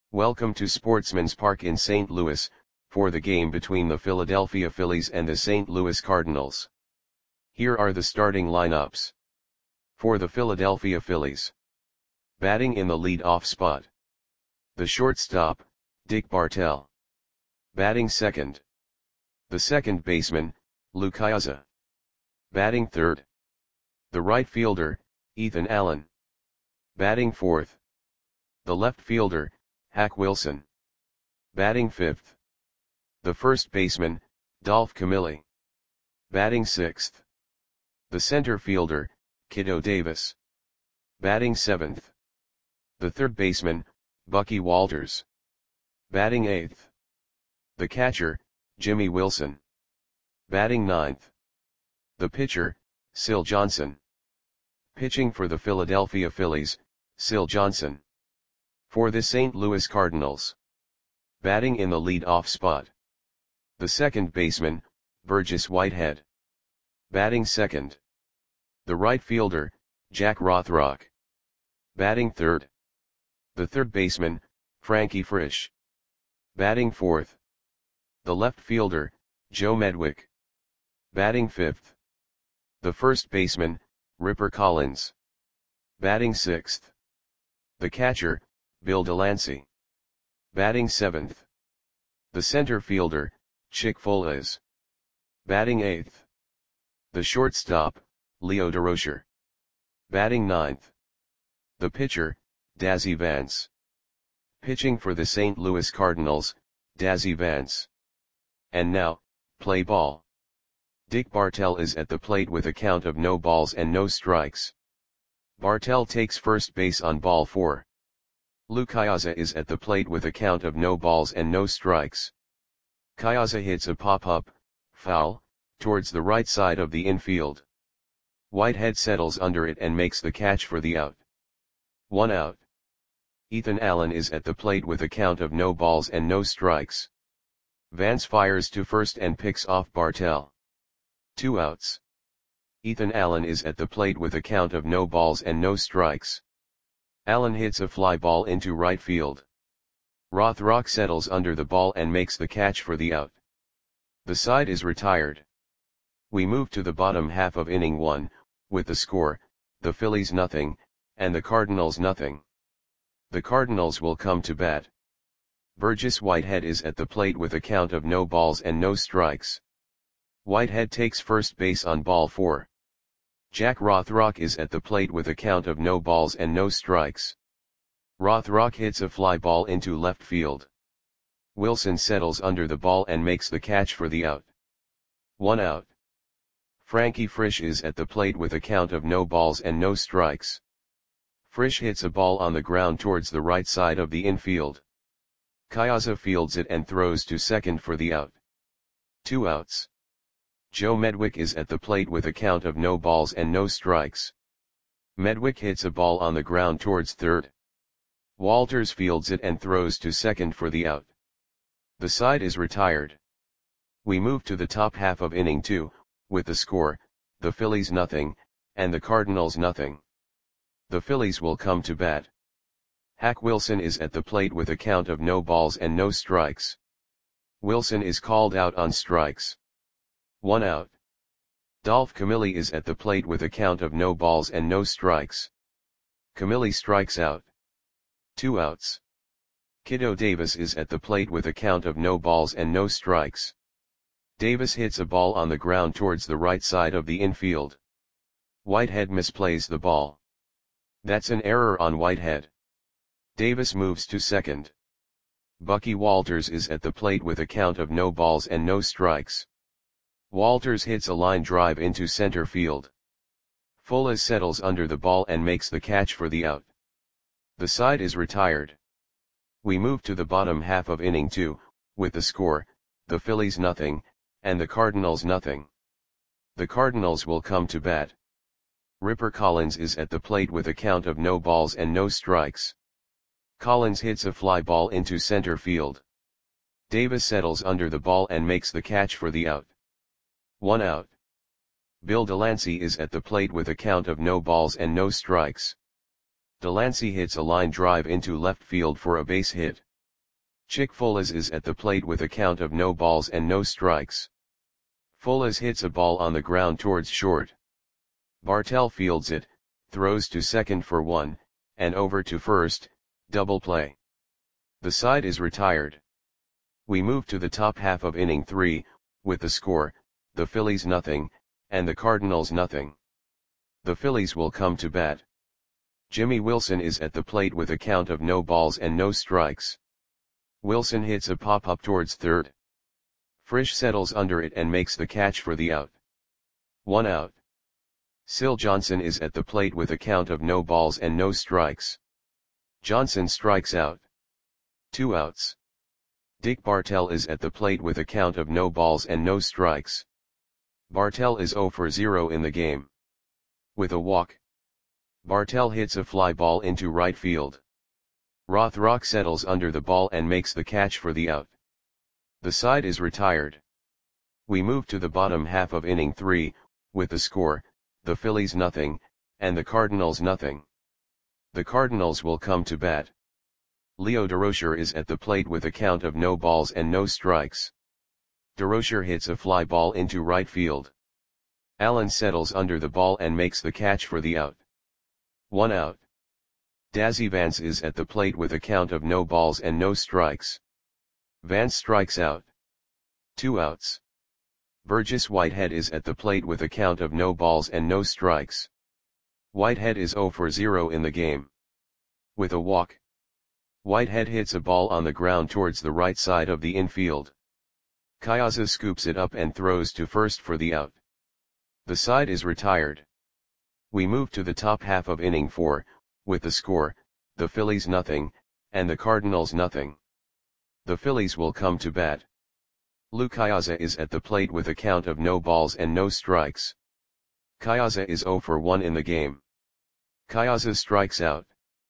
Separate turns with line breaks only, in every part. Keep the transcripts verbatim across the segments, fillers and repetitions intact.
Welcome to Sportsman's Park in Saint Louis, for the game between the Philadelphia Phillies and the Saint Louis Cardinals. Here are the starting lineups. For the Philadelphia Phillies. Batting in the lead-off spot. The shortstop, Dick Bartell. Batting second. The second baseman, Lou Piniella. Batting third. The right fielder, Ethan Allen. Batting fourth. The left fielder, Hack Wilson. Batting fifth. The first baseman, Dolph Camilli. Batting sixth. The center fielder, Kiddo Davis. Batting seventh. The third baseman, Bucky Walters. Batting eighth. The catcher, Jimmy Wilson. Batting ninth. The pitcher, Sil Johnson. Pitching for the Philadelphia Phillies, Sil Johnson. For the Saint Louis Cardinals. Batting in the lead-off spot. The second baseman, Burgess Whitehead. Batting second. The right fielder, Jack Rothrock. Batting third. The third baseman, Frankie Frisch. Batting fourth. The left fielder, Joe Medwick. Batting fifth. The first baseman, Ripper Collins. Batting sixth. The catcher, Bill Delancey. Batting seventh. The center fielder, Chick Foles. Batting eighth. The shortstop, Leo Durocher. Batting ninth. The pitcher, Dazzy Vance. Pitching for the Saint Louis Cardinals, Dazzy Vance. And now, play ball. Dick Bartell is at the plate with a count of no balls and no strikes. Bartell takes first base on ball four. Lou Piniella is at the plate with a count of no balls and no strikes. Piniella hits a pop-up, foul, towards the right side of the infield. Whitehead settles under it and makes the catch for the out. One out. Ethan Allen is at the plate with a count of no balls and no strikes. Vance fires to first and picks off Bartell. Two outs. Ethan Allen is at the plate with a count of no balls and no strikes. Allen hits a fly ball into right field. Rothrock settles under the ball and makes the catch for the out. The side is retired. We move to the bottom half of inning one, with the score, the Phillies nothing, and the Cardinals nothing. The Cardinals will come to bat. Burgess Whitehead is at the plate with a count of no balls and no strikes. Whitehead takes first base on ball four. Jack Rothrock is at the plate with a count of no balls and no strikes. Rothrock hits a fly ball into left field. Wilson settles under the ball and makes the catch for the out. One out. Frankie Frisch is at the plate with a count of no balls and no strikes. Frisch hits a ball on the ground towards the right side of the infield. Piniella fields it and throws to second for the out. Two outs. Joe Medwick is at the plate with a count of no balls and no strikes. Medwick hits a ball on the ground towards third. Walters fields it and throws to second for the out. The side is retired. We move to the top half of inning two, with the score, the Phillies nothing, and the Cardinals nothing. The Phillies will come to bat. Hack Wilson is at the plate with a count of no balls and no strikes. Wilson is called out on strikes. One out. Dolph Camilli is at the plate with a count of no balls and no strikes. Camilli strikes out. Two outs. Kiddo Davis is at the plate with a count of no balls and no strikes. Davis hits a ball on the ground towards the right side of the infield. Whitehead misplays the ball. That's an error on Whitehead. Davis moves to second. Bucky Walters is at the plate with a count of no balls and no strikes. Walters hits a line drive into center field. Foles settles under the ball and makes the catch for the out. The side is retired. We move to the bottom half of inning two, with the score, the Phillies nothing, and the Cardinals nothing. The Cardinals will come to bat. Ripper Collins is at the plate with a count of no balls and no strikes. Collins hits a fly ball into center field. Davis settles under the ball and makes the catch for the out. One out. Bill Delancey is at the plate with a count of no balls and no strikes. Delancey hits a line drive into left field for a base hit. Chick Folas is at the plate with a count of no balls and no strikes. Folas hits a ball on the ground towards short. Bartell fields it, throws to second for one, and over to first, double play. The side is retired. We move to the top half of inning three, with the score, the Phillies nothing, and the Cardinals nothing. The Phillies will come to bat. Jimmy Wilson is at the plate with a count of no balls and no strikes. Wilson hits a pop-up towards third. Frisch settles under it and makes the catch for the out. One out. Syl Johnson is at the plate with a count of no balls and no strikes. Johnson strikes out. Two outs. Dick Bartell is at the plate with a count of no balls and no strikes. Bartell is zero for zero in the game. With a walk, Bartell hits a fly ball into right field. Rothrock settles under the ball and makes the catch for the out. The side is retired. We move to the bottom half of inning three, with the score, the Phillies nothing, and the Cardinals nothing. The Cardinals will come to bat. Leo Durocher is at the plate with a count of no balls and no strikes. Durocher hits a fly ball into right field. Allen settles under the ball and makes the catch for the out. One out. Dazzy Vance is at the plate with a count of no balls and no strikes. Vance strikes out. Two outs. Burgess Whitehead is at the plate with a count of no balls and no strikes. Whitehead is zero for zero in the game. With a walk, Whitehead hits a ball on the ground towards the right side of the infield. Kyaza scoops it up and throws to first for the out. The side is retired. We move to the top half of inning four, with the score, the Phillies nothing, and the Cardinals nothing. The Phillies will come to bat. Lou Kyaza is at the plate with a count of no balls and no strikes. Kyaza is zero for one in the game. Kyaza strikes out.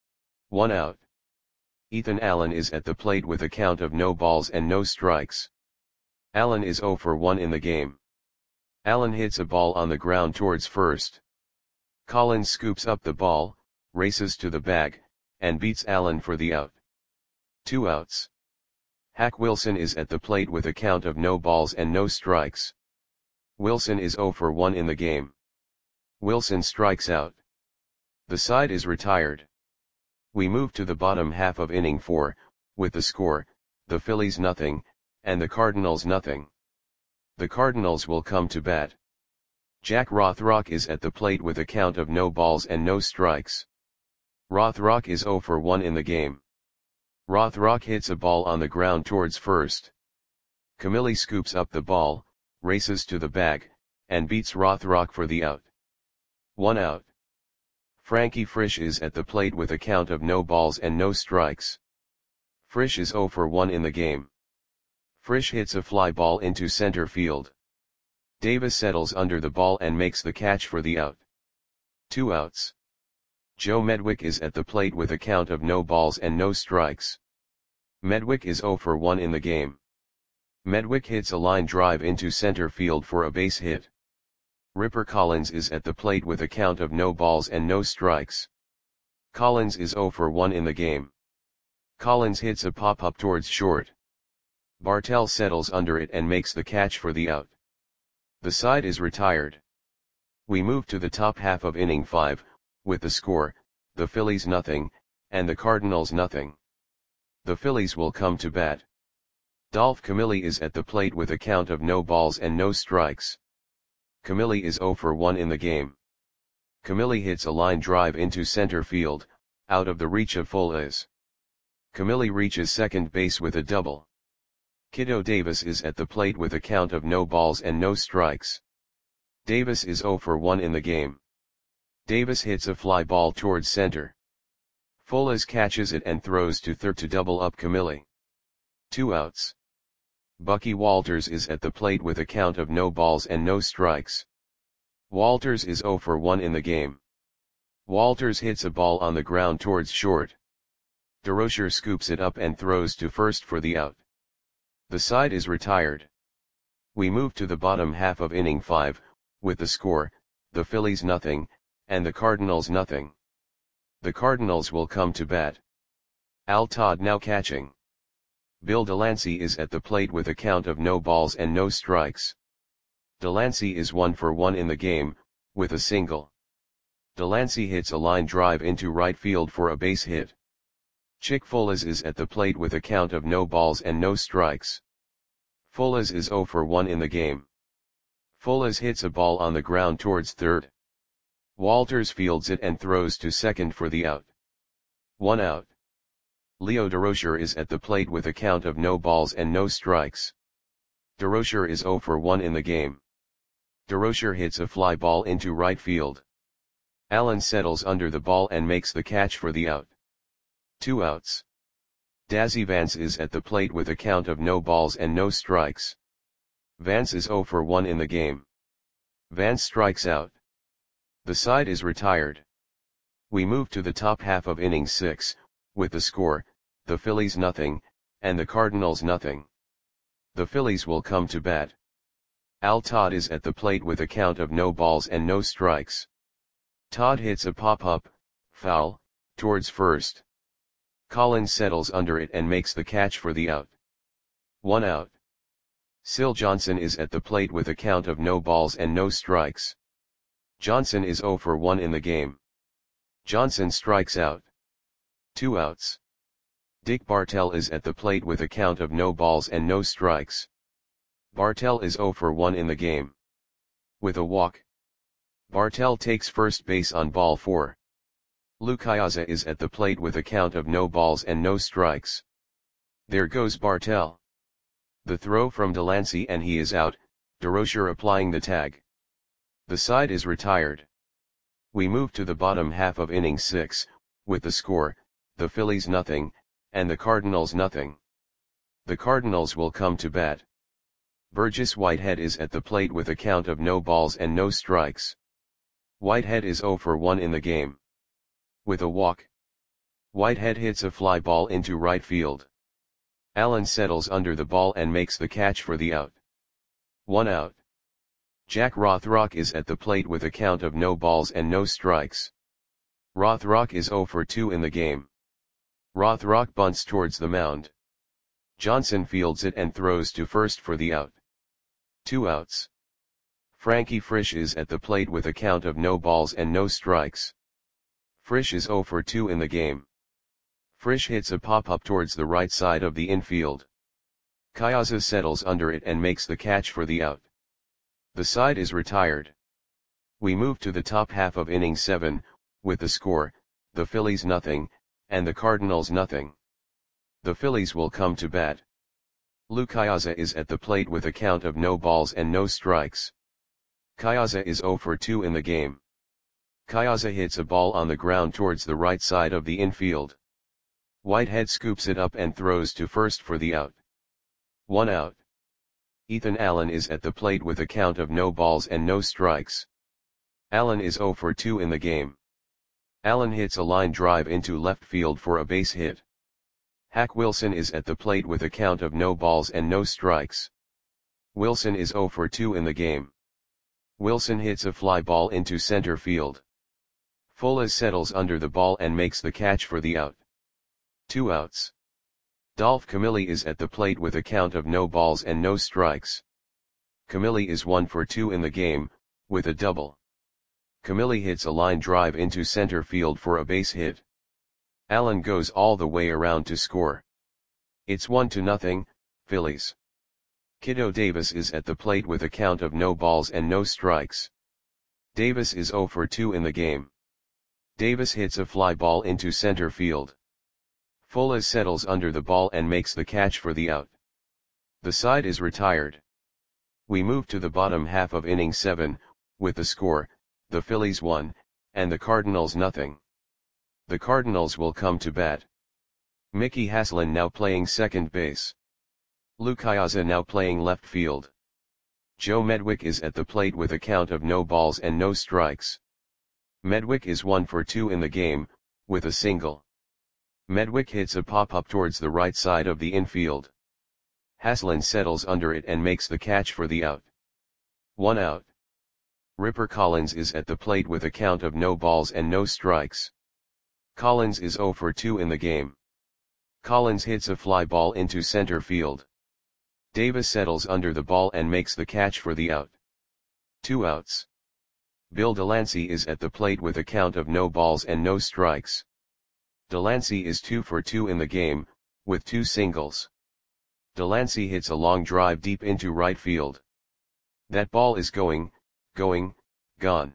One out. Ethan Allen is at the plate with a count of no balls and no strikes. Allen is zero for one in the game. Allen hits a ball on the ground towards first. Collins scoops up the ball, races to the bag, and beats Allen for the out. Two outs. Hack Wilson is at the plate with a count of no balls and no strikes. Wilson is zero for one in the game. Wilson strikes out. The side is retired. We move to the bottom half of inning four, with the score, the Phillies nothing, and the Cardinals nothing. The Cardinals will come to bat. Jack Rothrock is at the plate with a count of no balls and no strikes. Rothrock is zero for one in the game. Rothrock hits a ball on the ground towards first. Camilli scoops up the ball, races to the bag, and beats Rothrock for the out. One out. Frankie Frisch is at the plate with a count of no balls and no strikes. Frisch is zero for one in the game. Frisch hits a fly ball into center field. Davis settles under the ball and makes the catch for the out. Two outs. Joe Medwick is at the plate with a count of no balls and no strikes. Medwick is zero for one in the game. Medwick hits a line drive into center field for a base hit. Ripper Collins is at the plate with a count of no balls and no strikes. Collins is zero for one in the game. Collins hits a pop-up towards short. Bartell settles under it and makes the catch for the out. The side is retired. We move to the top half of inning five, with the score, the Phillies nothing, and the Cardinals nothing. The Phillies will come to bat. Dolph Camilli is at the plate with a count of no balls and no strikes. Camilli is zero for one in the game. Camilli hits a line drive into center field, out of the reach of Folas. Camilli reaches second base with a double. Kiddo Davis is at the plate with a count of no balls and no strikes. Davis is zero for one in the game. Davis hits a fly ball towards center. Folas catches it and throws to third to double up Camilli. Two outs. Bucky Walters is at the plate with a count of no balls and no strikes. Walters is zero for one in the game. Walters hits a ball on the ground towards short. Durocher scoops it up and throws to first for the out. The side is retired. We move to the bottom half of inning five, with the score, the Phillies nothing, and the Cardinals nothing. The Cardinals will come to bat. Al Todd now catching. Bill Delancey is at the plate with a count of no balls and no strikes. Delancey is one for one in the game, with a single. Delancey hits a line drive into right field for a base hit. Chick Folas is at the plate with a count of no balls and no strikes. Folas is zero for one in the game. Folas hits a ball on the ground towards third. Walters fields it and throws to second for the out. One out. Leo Durocher is at the plate with a count of no balls and no strikes. Durocher is zero for one in the game. Durocher hits a fly ball into right field. Allen settles under the ball and makes the catch for the out. Two outs. Dazzy Vance is at the plate with a count of no balls and no strikes. Vance is zero for one in the game. Vance strikes out. The side is retired. We move to the top half of inning six, with the score, the Phillies nothing, and the Cardinals nothing. The Phillies will come to bat. Al Todd is at the plate with a count of no balls and no strikes. Todd hits a pop-up, foul, towards first. Collins settles under it and makes the catch for the out. One out. Syl Johnson is at the plate with a count of no balls and no strikes. Johnson is zero for one in the game. Johnson strikes out. Two outs. Dick Bartell is at the plate with a count of no balls and no strikes. Bartell is zero for one in the game. With a walk. Bartell takes first base on ball four. Lou Piazza is at the plate with a count of no balls and no strikes. There goes Bartell. The throw from Delancey and he is out, Durocher applying the tag. The side is retired. We move to the bottom half of inning six, with the score, the Phillies nothing, and the Cardinals nothing. The Cardinals will come to bat. Burgess Whitehead is at the plate with a count of no balls and no strikes. Whitehead is zero for one in the game. With a walk. Whitehead hits a fly ball into right field. Allen settles under the ball and makes the catch for the out. One out. Jack Rothrock is at the plate with a count of no balls and no strikes. Rothrock is zero for two in the game. Rothrock bunts towards the mound. Johnson fields it and throws to first for the out. Two outs. Frankie Frisch is at the plate with a count of no balls and no strikes. Frisch is zero for two in the game. Frisch hits a pop-up towards the right side of the infield. Piazza settles under it and makes the catch for the out. The side is retired. We move to the top half of inning seven, with the score, the Phillies nothing, and the Cardinals nothing. The Phillies will come to bat. Lou Piazza is at the plate with a count of no balls and no strikes. Piazza is zero for two in the game. Piazza hits a ball on the ground towards the right side of the infield. Whitehead scoops it up and throws to first for the out. One out. Ethan Allen is at the plate with a count of no balls and no strikes. Allen is zero for two in the game. Allen hits a line drive into left field for a base hit. Hack Wilson is at the plate with a count of no balls and no strikes. Wilson is zero for two in the game. Wilson hits a fly ball into center field. Folas settles under the ball and makes the catch for the out. Two outs. Dolph Camilli is at the plate with a count of no balls and no strikes. Camilli is one for two in the game, with a double. Camilli hits a line drive into center field for a base hit. Allen goes all the way around to score. It's one to nothing, Phillies. Kiddo Davis is at the plate with a count of no balls and no strikes. Davis is zero for two in the game. Davis hits a fly ball into center field. Folas settles under the ball and makes the catch for the out. The side is retired. We move to the bottom half of inning seven, with the score, the Phillies one, and the Cardinals nothing. The Cardinals will come to bat. Mickey Haslin now playing second base. Lou Piazza now playing left field. Joe Medwick is at the plate with a count of no balls and no strikes. Medwick is one for two in the game, with a single. Medwick hits a pop-up towards the right side of the infield. Haslin settles under it and makes the catch for the out. One out. Ripper Collins is at the plate with a count of no balls and no strikes. Collins is zero for two in the game. Collins hits a fly ball into center field. Davis settles under the ball and makes the catch for the out. Two outs. Bill Delancey is at the plate with a count of no balls and no strikes. Delancey is two for two in the game, with two singles. Delancey hits a long drive deep into right field. That ball is going, going, gone.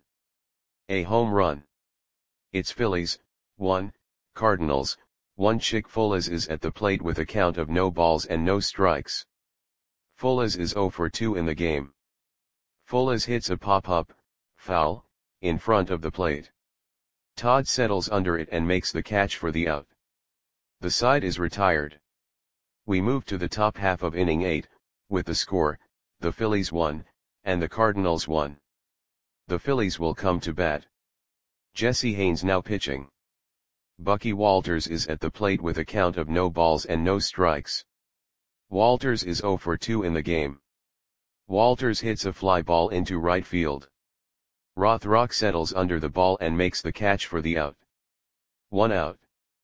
A home run. It's Phillies, one, Cardinals, one. Chick Folas is at the plate with a count of no balls and no strikes. Folas is zero for two in the game. Folas hits a pop-up, foul, in front of the plate. Todd settles under it and makes the catch for the out. The side is retired. We move to the top half of inning eight, with the score, the Phillies one, and the Cardinals one. The Phillies will come to bat. Jesse Haynes now pitching. Bucky Walters is at the plate with a count of no balls and no strikes. Walters is zero for two in the game. Walters hits a fly ball into right field. Rothrock settles under the ball and makes the catch for the out. One out.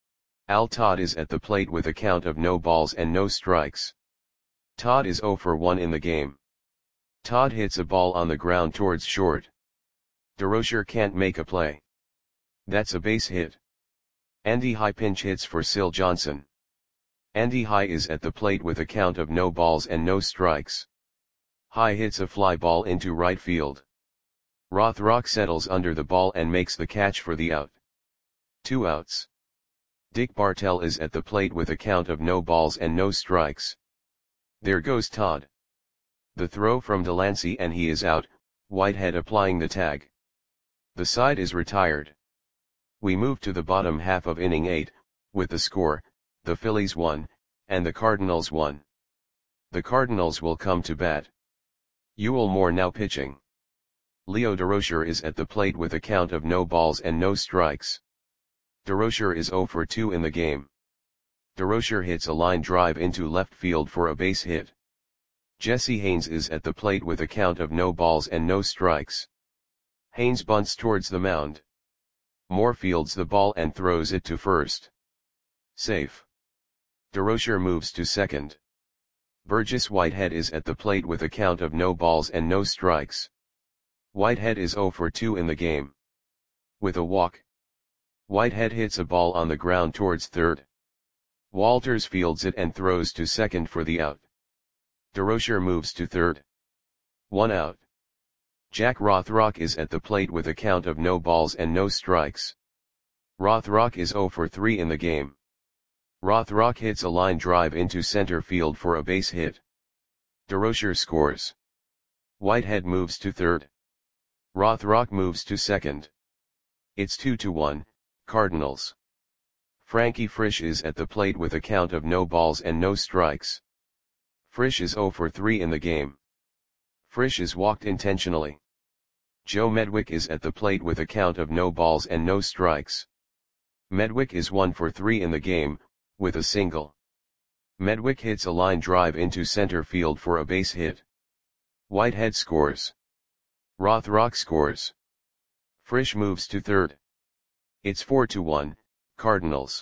Al Todd is at the plate with a count of no balls and no strikes. Todd is zero for one in the game. Todd hits a ball on the ground towards short. DeRocher can't make a play. That's a base hit. Andy High pinch hits for Sil Johnson. Andy High is at the plate with a count of no balls and no strikes. High hits a fly ball into right field. Rothrock settles under the ball and makes the catch for the out. Two outs. Dick Bartell is at the plate with a count of no balls and no strikes. There goes Todd. The throw from Delancey and he is out, Whitehead applying the tag. The side is retired. We move to the bottom half of inning eight, with the score, the Phillies one, and the Cardinals one. The Cardinals will come to bat. Ewell Moore now pitching. Leo DeRocher is at the plate with a count of no balls and no strikes. DeRocher is zero for two in the game. DeRocher hits a line drive into left field for a base hit. Jesse Haynes is at the plate with a count of no balls and no strikes. Haynes bunts towards the mound. Moore fields the ball and throws it to first. Safe. DeRocher moves to second. Burgess Whitehead is at the plate with a count of no balls and no strikes. Whitehead is zero for two in the game. With a walk. Whitehead hits a ball on the ground towards third. Walters fields it and throws to second for the out. DeRocher moves to third. One out. Jack Rothrock is at the plate with a count of no balls and no strikes. Rothrock is zero for three in the game. Rothrock hits a line drive into center field for a base hit. DeRocher scores. Whitehead moves to third. Rothrock moves to second. It's two to one, Cardinals. Frankie Frisch is at the plate with a count of no balls and no strikes. Frisch is zero for three in the game. Frisch is walked intentionally. Joe Medwick is at the plate with a count of no balls and no strikes. Medwick is one for three in the game, with a single. Medwick hits a line drive into center field for a base hit. Whitehead scores. Rothrock scores. Frisch moves to third. It's four to one, Cardinals.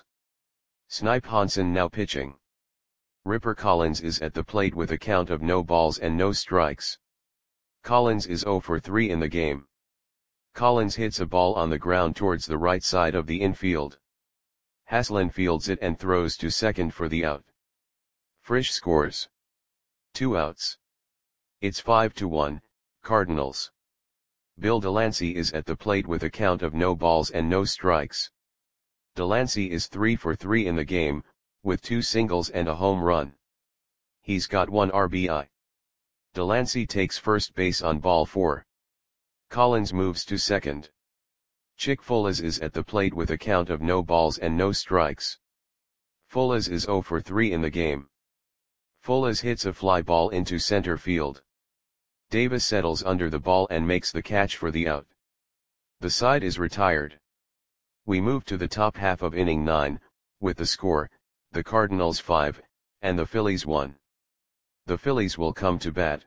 Snipe Hansen now pitching. Ripper Collins is at the plate with a count of no balls and no strikes. Collins is zero for three in the game. Collins hits a ball on the ground towards the right side of the infield. Haslin fields it and throws to second for the out. Frisch scores. Two outs. It's five to one, Cardinals. Bill Delancey is at the plate with a count of no balls and no strikes. Delancey is three for three in the game, with two singles and a home run. He's got one R B I. Delancey takes first base on ball four. Collins moves to second. Chick Folas is at the plate with a count of no balls and no strikes. Folas is zero for three in the game. Folas hits a fly ball into center field. Davis settles under the ball and makes the catch for the out. The side is retired. We move to the top half of inning nine, with the score, the Cardinals five, and the Phillies one. The Phillies will come to bat.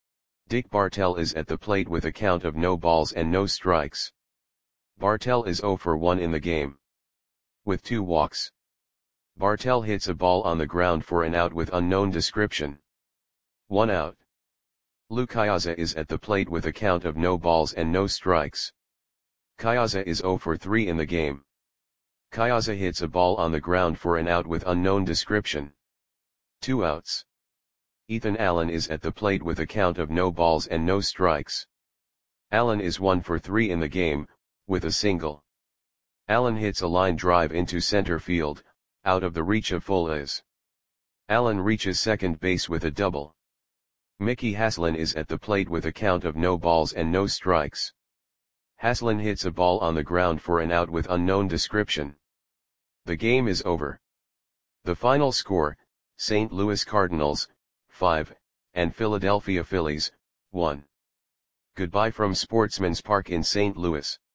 Dick Bartell is at the plate with a count of no balls and no strikes. Bartell is zero for one in the game. With two walks. Bartell hits a ball on the ground for an out with unknown description. One out. Lou Kyaza is at the plate with a count of no balls and no strikes. Kyaza is zero for three in the game. Kyaza hits a ball on the ground for an out with unknown description. Two outs. Ethan Allen is at the plate with a count of no balls and no strikes. Allen is one for three in the game, with a single. Allen hits a line drive into center field, out of the reach of Fules. Allen reaches second base with a double. Mickey Haslin is at the plate with a count of no balls and no strikes. Haslin hits a ball on the ground for an out with unknown description. The game is over. The final score, Saint Louis Cardinals, five, and Philadelphia Phillies, one. Goodbye from Sportsman's Park in Saint Louis.